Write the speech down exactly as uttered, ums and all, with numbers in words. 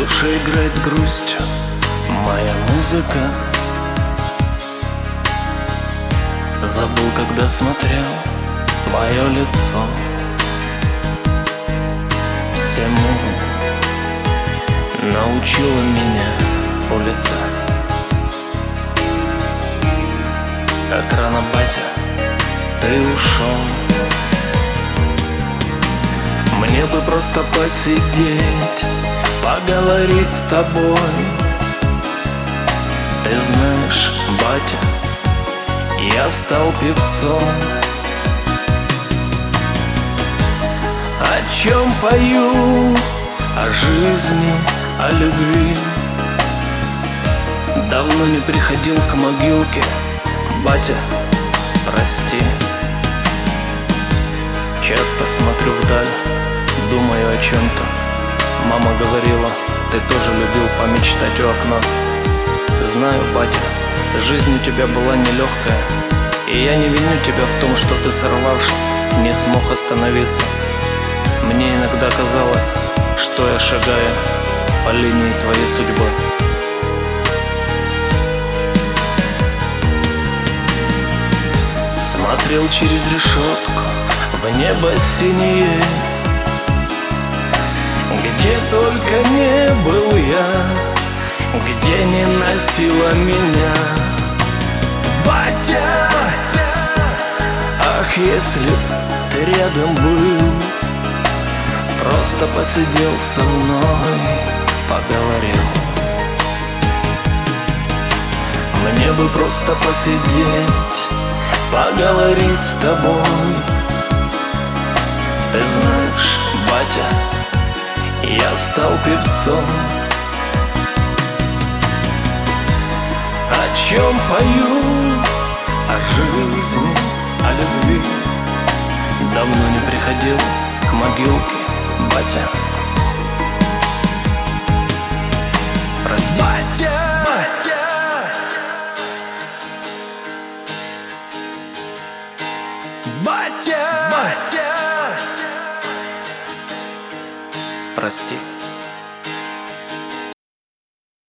душе играет грусть моя музыка. Забыл, когда смотрел твое лицо. Всему научила меня улица. Как рано, батя, ты ушел. Мне бы просто посидеть, поговорить с тобой. Ты знаешь, батя, я стал певцом. О чем пою? О жизни, о любви. Давно не приходил к могилке, батя, прости. Часто смотрю вдаль, думаю о чем-то. Мама говорила, ты тоже любил помечтать у окна. Знаю, батя, жизнь у тебя была нелегкая, и я не виню тебя в том, что ты, сорвавшись, не смог остановиться. Мне иногда казалось, что я шагаю по линии твоей судьбы. Смотрел через решетку в небо синее, где только не был я, где не носила меня батя. Ах, если б ты рядом был, просто посидел со мной, поговорил. Мне бы просто посидеть, поговорить с тобой. Ты знаешь, батя, я стал певцом. О чем пою? О жизни, о любви. Давно не приходил к могилке, батя, прости. Батя, батя, батя, батя, прости.